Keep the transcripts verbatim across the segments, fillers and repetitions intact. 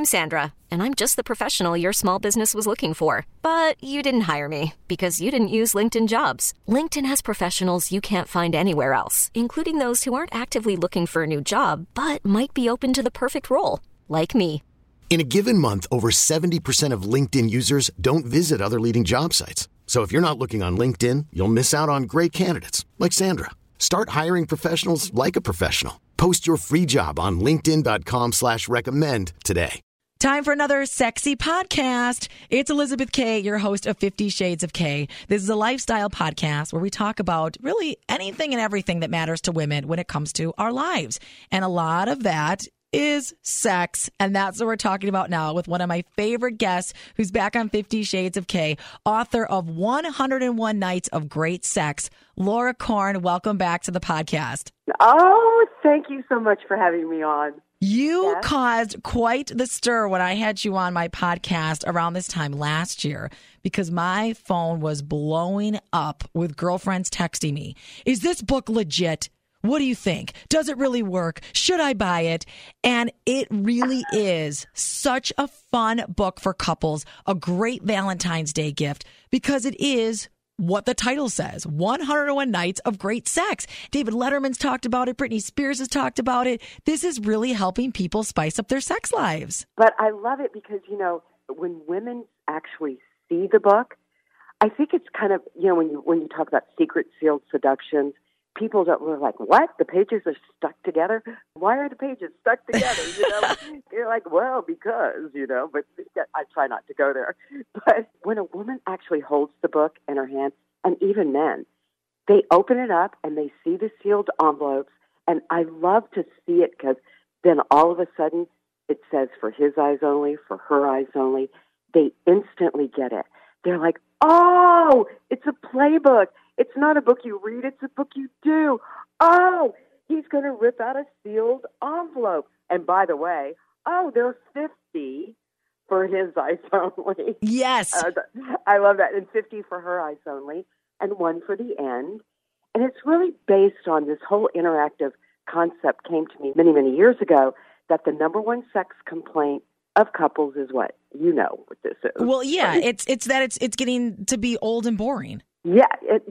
I'm Sandra, and I'm just the professional your small business was looking for. But you didn't hire me because you didn't use LinkedIn Jobs. LinkedIn has professionals you can't find anywhere else, including those who aren't actively looking for a new job, but might be open to the perfect role, like me. In a given month, over seventy percent of LinkedIn users don't visit other leading job sites. So if you're not looking on LinkedIn, you'll miss out on great candidates like Sandra. Start hiring professionals like a professional. Post your free job on linkedin.com slash recommend today. Time for another sexy podcast. It's Elizabeth Kay, your host of Fifty Shades of Kay. This is a lifestyle podcast where we talk about really anything and everything that matters to women when it comes to our lives. And a lot of that is sex. And that's what we're talking about now with one of my favorite guests who's back on Fifty Shades of Kay, author of one hundred and one Nights of Great Sex. Laura Korn, welcome back to the podcast. Oh, thank you so much for having me on. You yes. caused quite the stir when I had you on my podcast around this time last year because my phone was blowing up with girlfriends texting me. Is this book legit? What do you think? Does it really work? Should I buy it? And it really is such a fun book for couples, a great Valentine's Day gift, because it is what the title says, one hundred and one Nights of Great Sex. David Letterman's talked about it. Britney Spears has talked about it. This is really helping people spice up their sex lives. But I love it because, you know, when women actually see the book, I think it's kind of, you know, when you when you talk about secret sealed seductions, people that were like, what? The pages are stuck together? Why are the pages stuck together? You know, you're like, well, because, you know, but I try not to go there. But when a woman actually holds the book in her hand, and even men, they open it up and they see the sealed envelopes. And I love to see it because then all of a sudden it says for his eyes only, for her eyes only. They instantly get it. They're like, oh, it's a playbook. It's not a book you read, it's a book you do. Oh, he's going to rip out a sealed envelope. And by the way, oh, there's fifty for his eyes only. Yes. Uh, I love that. And fifty for her eyes only, and one for the end. And it's really based on this whole interactive concept came to me many, many years ago that the number one sex complaint of couples is what? You know what this is. Well, yeah, right? it's it's that it's it's getting to be old and boring. Yeah. It,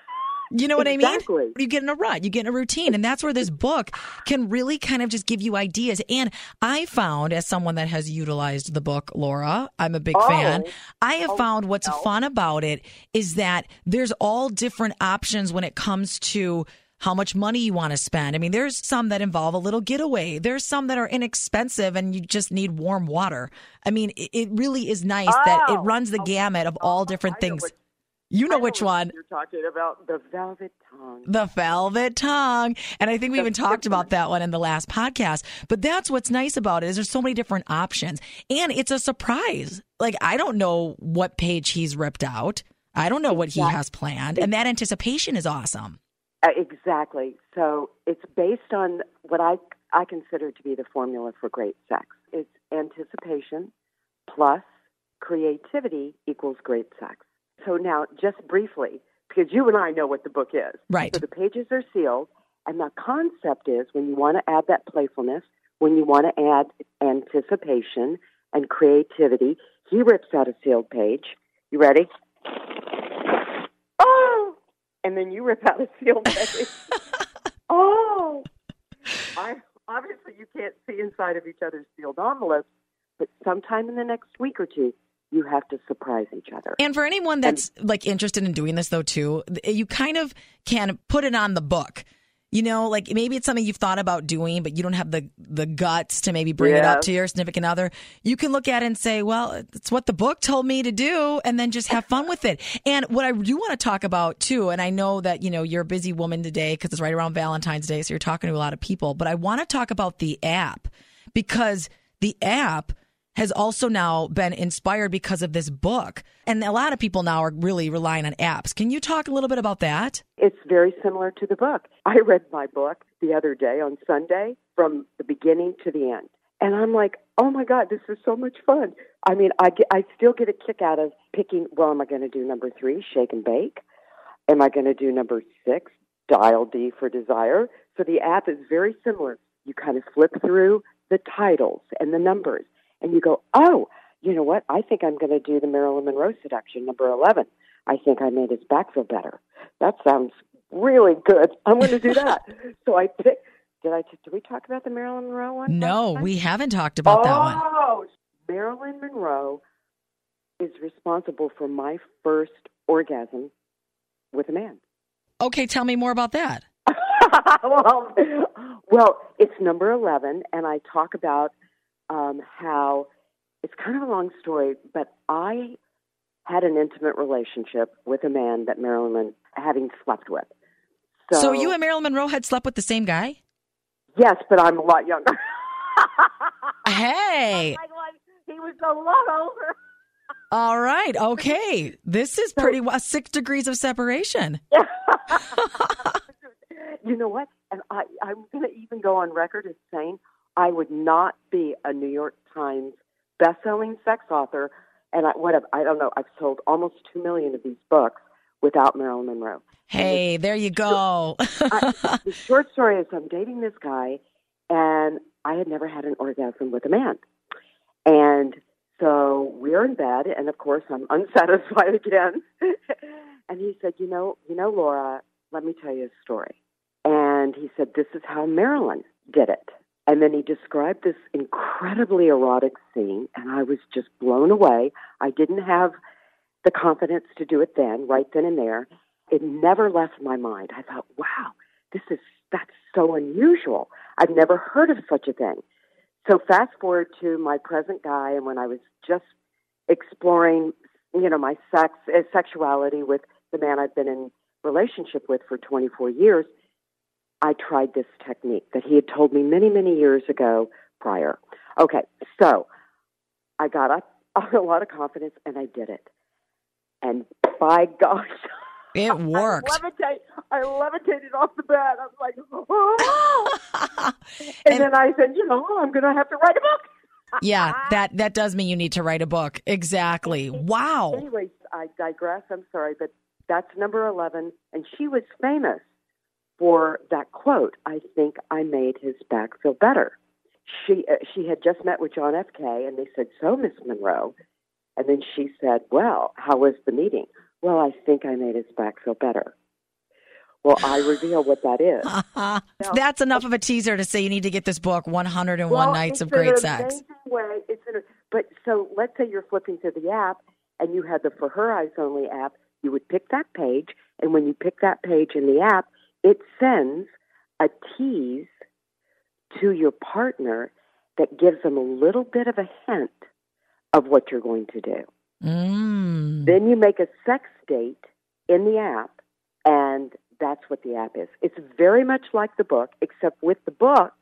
you know what exactly. I mean? You get in a rut, you get in a routine. And that's where this book can really kind of just give you ideas. And I found, as someone that has utilized the book, Laura, I'm a big oh. fan. I have oh, found what's no. fun about it is that there's all different options when it comes to how much money you want to spend. I mean, there's some that involve a little getaway. There's some that are inexpensive and you just need warm water. I mean, it, it really is nice oh. that it runs the oh. gamut of all different I know things. what- You know I know which one. You're talking about the velvet tongue. The velvet tongue. And I think we even talked about that one in the last podcast. But that's what's nice about it is there's so many different options. And it's a surprise. Like, I don't know what page he's ripped out. I don't know what he has planned. And that anticipation is awesome. Uh, exactly. So it's based on what I, I consider to be the formula for great sex. It's anticipation plus creativity equals great sex. So now, just briefly, because you and I know what the book is. Right. So the pages are sealed, and the concept is when you want to add that playfulness, when you want to add anticipation and creativity, he rips out a sealed page. You ready? Oh! And then you rip out a sealed page. oh! I, obviously, you can't see inside of each other's sealed envelopes, but sometime in the next week or two, you have to surprise each other. And for anyone that's and, like interested in doing this, though, too, you kind of can put it on the book. You know, like maybe it's something you've thought about doing, but you don't have the, the guts to maybe bring yeah. it up to your significant other. You can look at it and say, well, it's what the book told me to do, and then just have fun with it. And what I do want to talk about, too, and I know that, you know, you're a busy woman today because it's right around Valentine's Day, so you're talking to a lot of people, but I want to talk about the app because the app has also now been inspired because of this book. And a lot of people now are really relying on apps. Can you talk a little bit about that? It's very similar to the book. I read my book the other day on Sunday from the beginning to the end. And I'm like, oh, my God, this is so much fun. I mean, I, get, I still get a kick out of picking, well, am I going to do number three, shake and bake? Am I going to do number six, dial D for desire? So the app is very similar. You kind of flip through the titles and the numbers. and you go, oh, you know what? I think I'm going to do the Marilyn Monroe seduction, number eleven. I think I made his back feel better. That sounds really good. I'm going to do that. So I picked, did I, did we talk about the Marilyn Monroe one? No, we haven't talked about oh, that one. Oh, Marilyn Monroe is responsible for my first orgasm with a man. Okay, tell me more about that. well, well, it's number eleven, and I talk about um, how it's kind of a long story, but I had an intimate relationship with a man that Marilyn, having slept with. So, so you and Marilyn Monroe had slept with the same guy? Yes, but I'm a lot younger. Hey. He was a lot older. All right. Okay. This is pretty well six degrees of separation. You know what? And I, I'm going to even go on record as saying I would not be a New York Times best-selling sex author. And I, what have, I don't know, I've sold almost two million of these books without Marilyn Monroe. Hey, there you go. I, the short story is I'm dating this guy, and I had never had an orgasm with a man. And so we're in bed, and of course I'm unsatisfied again. And he said, you know, you know, Laura, let me tell you a story. And he said, this is how Marilyn did it. And then he described this incredibly erotic scene, and I was just blown away. I didn't have the confidence to do it then, right then and there. It never left my mind. I thought, wow, this is that's so unusual. I've never heard of such a thing. So fast forward to my present guy, and when I was just exploring, you know, my sex, uh, sexuality with the man I've been in relationship with for twenty-four years, I tried this technique that he had told me many, many years ago prior. Okay, so I got up a lot of confidence, and I did it. And by gosh, it worked. I levitated, I levitated off the bed. I was like, oh. and, and then I said, you know, I'm going to have to write a book. Yeah, that, that does mean you need to write a book. Exactly. Wow. Anyways, I digress. I'm sorry, but that's number eleven. And she was famous for that quote, I think I made his back feel better. She uh, she had just met with John F. K., and they said, so, Miss Monroe. And then she said, well, how was the meeting? Well, I think I made his back feel better. Well, I reveal what that is. Now, that's enough of a teaser to say you need to get this book, one oh one well, Nights of Great Sex. Way. It's an, but so let's say you're flipping through the app, and you had the For Her Eyes Only app. You would pick that page, and when you pick that page in the app, it sends a tease to your partner that gives them a little bit of a hint of what you're going to do. Mm. Then you make a sex date in the app, and that's what the app is. It's very much like the book, except with the book,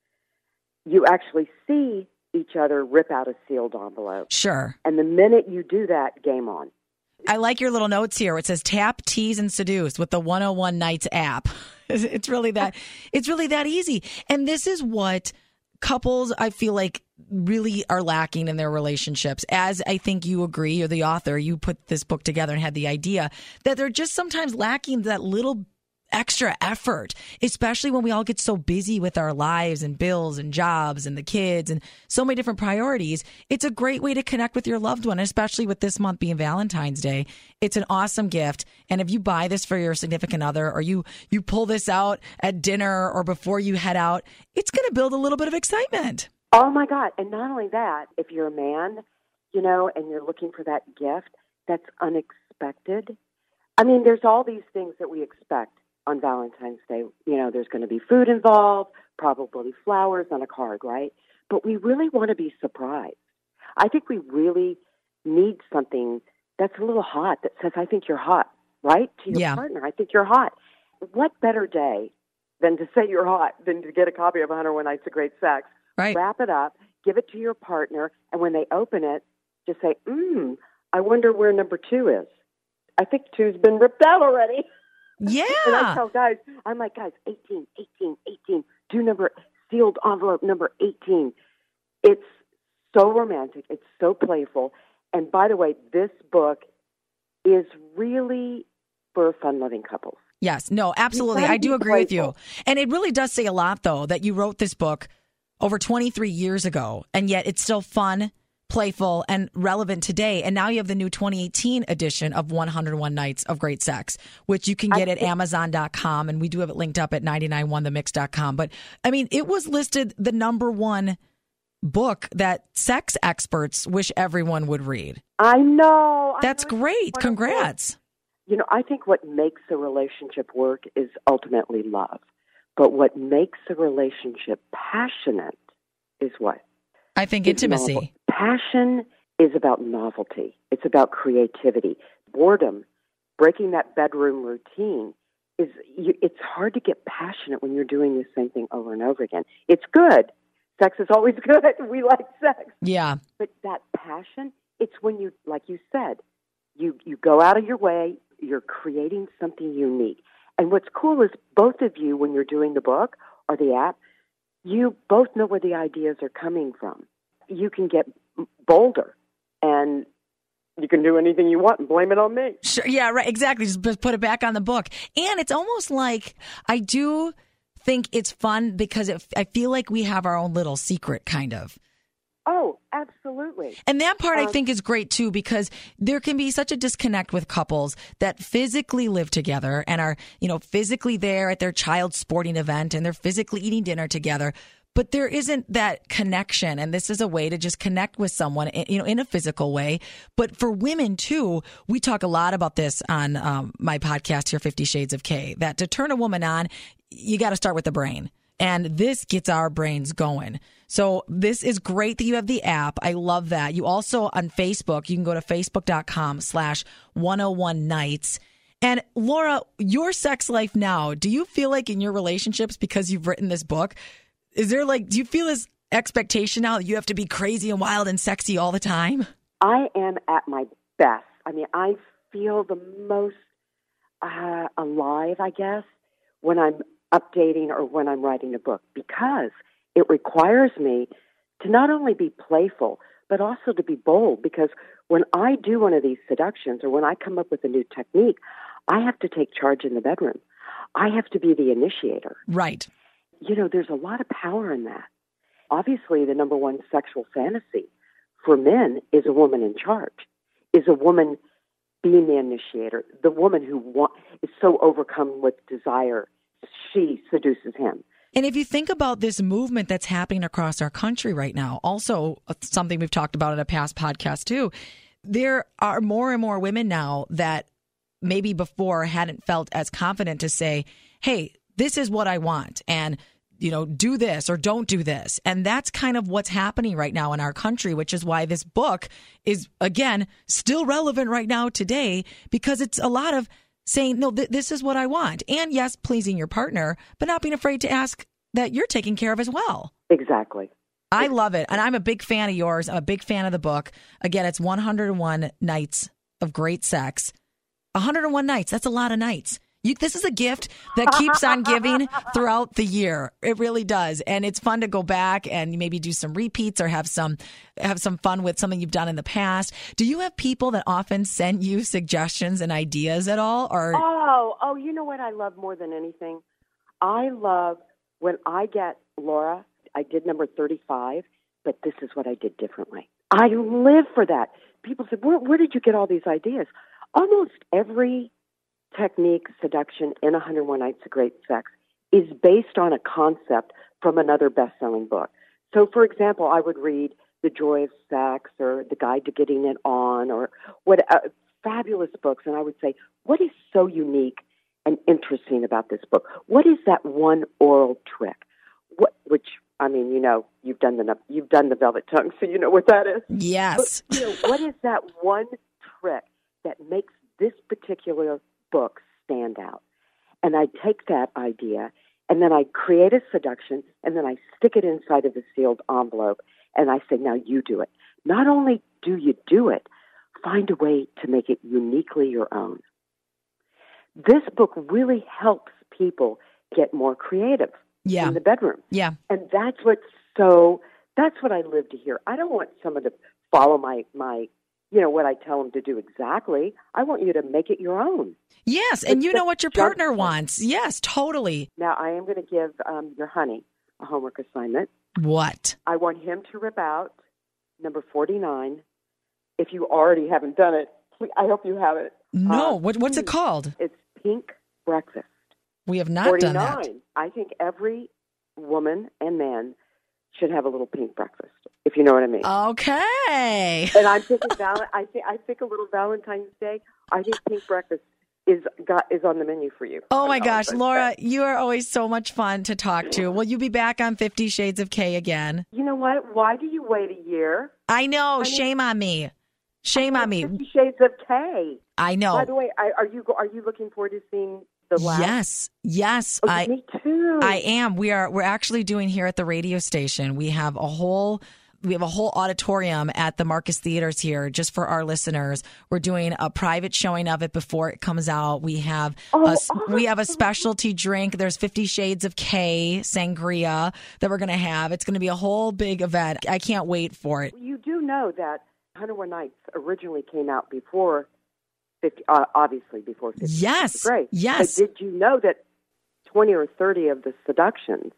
you actually see each other rip out a sealed envelope. Sure. And the minute you do that, game on. I like your little notes here. It says tap, tease, and seduce with the one oh one Nights app. It's really that, it's really that easy. And this is what couples, I feel like, really are lacking in their relationships. As I think you agree, you're the author, you put this book together and had the idea that they're just sometimes lacking that little extra effort, especially when we all get so busy with our lives and bills and jobs and the kids and so many different priorities. It's a great way to connect with your loved one, especially with this month being Valentine's Day. It's an awesome gift. And if you buy this for your significant other, or you, you pull this out at dinner or before you head out, it's going to build a little bit of excitement. Oh, my God. And not only that, if you're a man, you know, and you're looking for that gift that's unexpected. I mean, there's all these things that we expect on Valentine's Day. You know, there's going to be food involved, probably flowers on a card, right? But we really want to be surprised. I think we really need something that's a little hot that says, I think you're hot, right? To your yeah. partner, I think you're hot. What better day than to say you're hot than to get a copy of one oh one Nights of Great Sex? Right. Wrap it up, give it to your partner, and when they open it, just say, mm, I wonder where number two is. I think two's been ripped out already. Yeah. And I tell guys, I'm like, guys, eighteen, eighteen, eighteen, do number, sealed envelope number eighteen. It's so romantic. It's so playful. And by the way, this book is really for fun-loving couples. Yes. No, absolutely. I do agree playful. with you. And it really does say a lot, though, that you wrote this book over twenty-three years ago, and yet it's still fun, playful, and relevant today. And now you have the new twenty eighteen edition of one oh one Nights of Great Sex, which you can get at amazon dot com, and we do have it linked up at nine nine one the mix dot com. But, I mean, it was listed the number one book that sex experts wish everyone would read. I know. That's I know. great. Congrats. You know, I think what makes a relationship work is ultimately love. But what makes a relationship passionate is what? I think It's intimacy. novel. Passion is about novelty. It's about creativity. Boredom, breaking that bedroom routine, is you, it's hard to get passionate when you're doing the same thing over and over again. It's good. Sex is always good. We like sex. Yeah. But that passion, it's when you, like you said, you, you go out of your way, you're creating something unique. And what's cool is both of you, when you're doing the book or the app, you both know where the ideas are coming from. You can get bolder, and you can do anything you want and blame it on me. Sure. Yeah, right. Exactly. Just put it back on the book. And it's almost like I do think it's fun because it, I feel like we have our own little secret, kind of. Oh, absolutely. And that part um, I think is great, too, because there can be such a disconnect with couples that physically live together and are, you know, physically there at their child's sporting event and they're physically eating dinner together. But there isn't that connection. And this is a way to just connect with someone, you know, in a physical way. But for women, too, we talk a lot about this on um, my podcast here, Fifty Shades of K, that to turn a woman on, you got to start with the brain. And this gets our brains going. So this is great that you have the app. I love that. You also, on Facebook, you can go to facebook.com slash 101 nights. And Laura, your sex life now, do you feel like in your relationships, because you've written this book, is there like, do you feel this expectation now that you have to be crazy and wild and sexy all the time? I am at my best. I mean, I feel the most uh, alive, I guess, when I'm updating or when I'm writing a book, because it requires me to not only be playful, but also to be bold. Because when I do one of these seductions or when I come up with a new technique, I have to take charge in the bedroom. I have to be the initiator. Right. You know, there's a lot of power in that. Obviously, the number one sexual fantasy for men is a woman in charge, is a woman being the initiator, the woman who want, is so overcome with desire, she seduces him. And if you think about this movement that's happening across our country right now, also something we've talked about in a past podcast too, there are more and more women now that maybe before hadn't felt as confident to say, hey, this is what I want, and, you know, do this or don't do this. And that's kind of what's happening right now in our country, which is why this book is, again, still relevant right now today, because it's a lot of saying, no, th- this is what I want. And yes, pleasing your partner, but not being afraid to ask that you're taken care of as well. Exactly. I love it. And I'm a big fan of yours. I'm a big fan of the book. Again, it's one oh one Nights of Great Sex. one oh one nights. That's a lot of nights. You, this is a gift that keeps on giving throughout the year. It really does. And it's fun to go back and maybe do some repeats or have some have some fun with something you've done in the past. Do you have people that often send you suggestions and ideas at all? Or Oh, oh, you know what I love more than anything? I love when I get, Laura, I did number thirty-five, but this is what I did differently. I live for that. People say, where, where did you get all these ideas? Almost every technique, seduction in one oh one Nights of Great Sex is based on a concept from another best-selling book. So, for example, I would read The Joy of Sex or The Guide to Getting It On or what uh, fabulous books, and I would say, what is so unique and interesting about this book? What is that one oral trick? What, which, I mean, you know, you've done the you've done the Velvet Tongue, so you know what that is. yes. But, you know, what is that one trick that makes this particular book stand out? And I take that idea and then I create a seduction and then I stick it inside of a sealed envelope and I say, now you do it. Not only do you do it, find a way to make it uniquely your own. This book really helps people get more creative Yeah. in the bedroom. Yeah. And that's what's so, that's what I live to hear. I don't want someone to follow my, my, you know, what I tell them to do exactly. I want you to make it your own. Yes. And It's you know just what your partner wants. Yes, totally. Now, I am going to give um, your honey a homework assignment. What? I want him to rip out number forty-nine. If you already haven't done it, I hope you have it. No. Uh, what, what's it called? It's Pink Breakfast. We have not forty-nine. done that. I think every woman and man should have a little pink breakfast, if you know what I mean. Okay. And I'm thinking, val- I think I think a little Valentine's Day. I think pink breakfast is got is on the menu for you. Oh my gosh, Laura, you are always so much fun to talk to. Will you be back on Fifty Shades of K again? You know what? Why do you wait a year? I know. I mean, shame on me. Shame on me. Fifty Shades of K. I know. By the way, I, are you are you looking forward to seeing the last? Yes, yes. Oh, I, me too. I am. We are. We're actually doing here at the radio station. We have a whole. We have a whole auditorium at the Marcus Theaters here just for our listeners. We're doing a private showing of it before it comes out. We have Oh, a, awesome. we have a specialty drink. There's Fifty Shades of K sangria that we're going to have. It's going to be a whole big event. I can't wait for it. You do know that one oh one Nights originally came out before fifty, uh, obviously before fifty. Yes. Great. Yes. But did you know that twenty or thirty of the seductions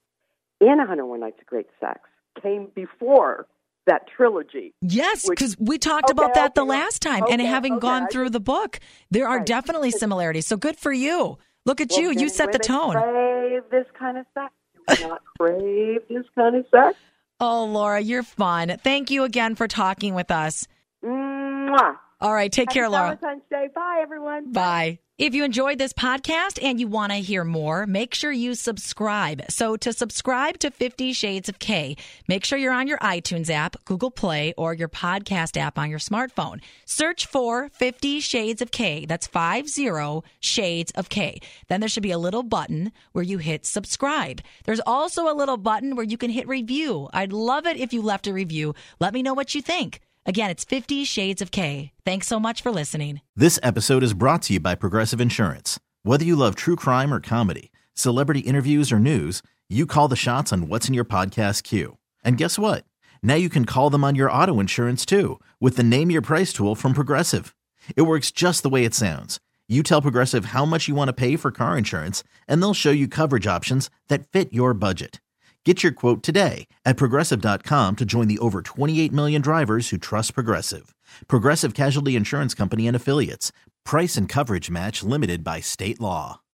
in one oh one Nights of Great Sex came before that trilogy? Yes, Which- because we talked Okay, about that the okay, last time. And okay, having okay, gone I through just- the book, there are Right. definitely similarities. So good for you. Look at Well, you. You then set the women tone. Crave this kind of sex. You do not crave this kind of sex. Oh, Laura, you're fun. Thank you again for talking with us. Mwah. All right. Take Happy care, Laura. Valentine's Day. Bye, everyone. Bye. If you enjoyed this podcast and you want to hear more, make sure you subscribe. So to subscribe to Fifty Shades of K, make sure you're on your iTunes app, Google Play, or your podcast app on your smartphone. Search for Fifty Shades of K. That's five zero Shades of K. Then there should be a little button where you hit subscribe. There's also a little button where you can hit review. I'd love it if you left a review. Let me know what you think. Again, it's Fifty Shades of K. Thanks so much for listening. This episode is brought to you by Progressive Insurance. Whether you love true crime or comedy, celebrity interviews or news, you call the shots on what's in your podcast queue. And guess what? Now you can call them on your auto insurance too with the Name Your Price tool from Progressive. It works just the way it sounds. You tell Progressive how much you want to pay for car insurance, and they'll show you coverage options that fit your budget. Get your quote today at Progressive dot com to join the over twenty-eight million drivers who trust Progressive. Progressive Casualty Insurance Company and Affiliates. Price and coverage match limited by state law.